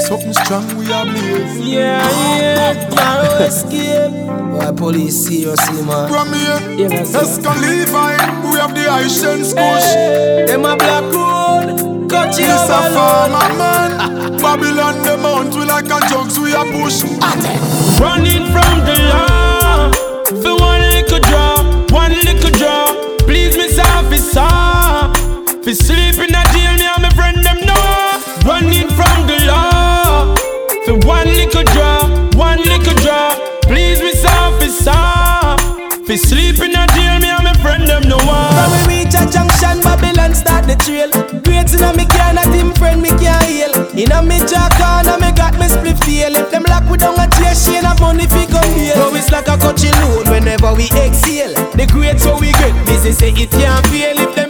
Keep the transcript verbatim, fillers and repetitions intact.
something strong we are blaze. Yeah, yeah, narrow escape. Why police seriously, man? From here, Yeah, man, sir. Escalifine, we have the Haitians push. Hey, them a black road, cut you This a over farmer man. Babylon the mount, we like a jugs we a push. running from the law. For one little drop, one little drop. Please, Miss Officer. For sleep in a jail, me and my friend them know. Running from the law. For one little drop, one little drop. Please, Miss Officer. For sleep in a jail, me and my friend them know. When we reach a junction, Babylon start the trail. Grades in a me car, not him friend me can't hail. In a me jaw corner, me got me split feel. If them lock we down a chair, she ain't have money fi come here. So it's like a coaching load whenever we exhale. The grades so we get busy, say it can't fail. If them